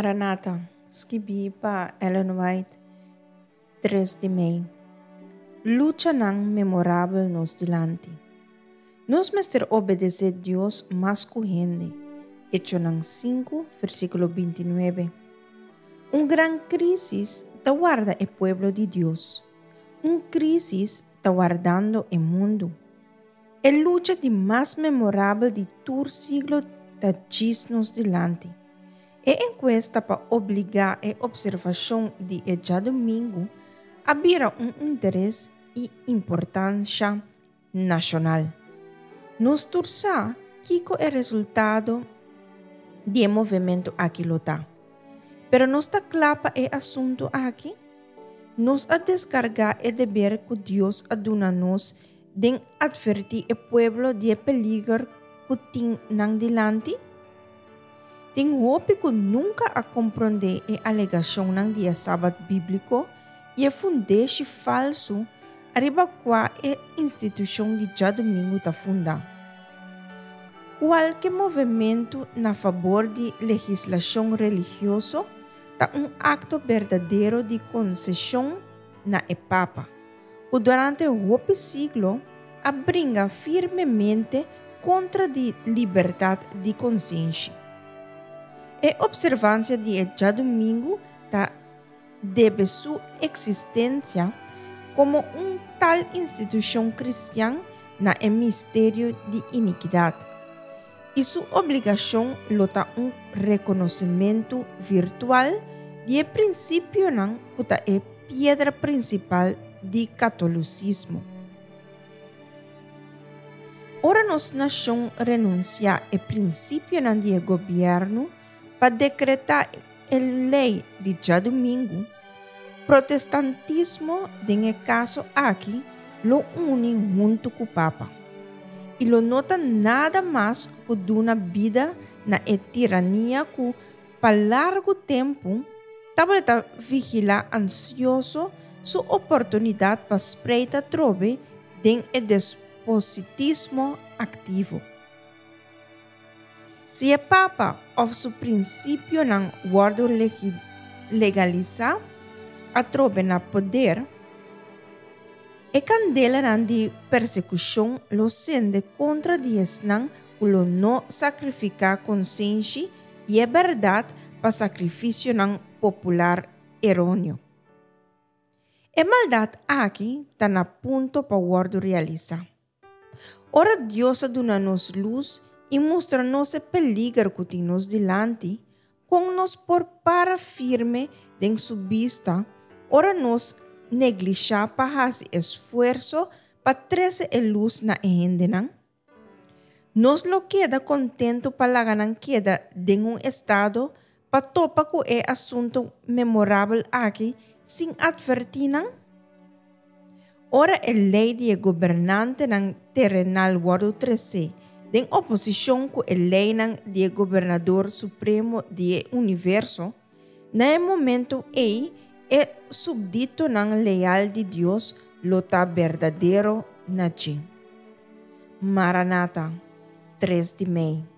Maranata, escrevi para Ellen White, 3 de maio. Lucha não memorável nos delante. Nos mester obedecer Deus mais corrente. Hecho nang 5, versículo 29. Gran crisis está guarda el pueblo de Dios. Crisis está guardando el mundo. El lucha de más memorable de todo siglo está nos delante. E encuesta para obrigar a observação de já domingo havia interesse e importância nacional. Nos torça que é o resultado do movimento aqui lota. Pero não está claro o assunto aqui. Nos a descargar o dever que Deus aduna-nos de advertir o povo de peligro que tem nang delante. Tem hope que nunca a compreender a alegação ng dia sábado bíblico e a fundeixe falso arriba qua a instituição de já domingo ta funda. Qualquer movimento na favor de legislação religiosa ta acto verdadeiro de concessão na Papa, que durante o siglo abringa firmemente contra a liberdade de consciência. A observância de já domingo deve sua existência como tal instituição cristã na mistério de iniquidade. E sua obrigação lota reconhecimento virtual de princípio não que é pedra principal de catolicismo. Ora nos nação renuncia a princípio não de governo para decretar a lei de já domingo, protestantismo, em caso aqui, lo une junto com o Papa. E lo nota nada mais que uma vida na tirania que, para largo tempo, estava vigilar ansioso sua oportunidade para espreita trove em o despotismo ativo. Se o Papa ou seu princípio não guarda legalizar a trove na poder, a candela de persecução lo sende contra Deus não que lo não sacrificar consciência e a verdade para sacrifício não popular errôneo. A maldade aqui está na ponto para guarda realizar. Ora Deus dona-nos luz e mostra-nos o peligro que temos delante, com nos por para firme em sua vista, ora nos neglijar para fazer esforço para trazer a luz na gente. Nos lo queda contento para la ganan queda de estado para topa com o assunto memorável aqui sem advertir. Ora a lei de governante ng terrenal guardo 13 em oposição com a lei de governador supremo do universo, no momento é subdito ng leal de Deus lota verdadeiro na Maranata, 3 de maio.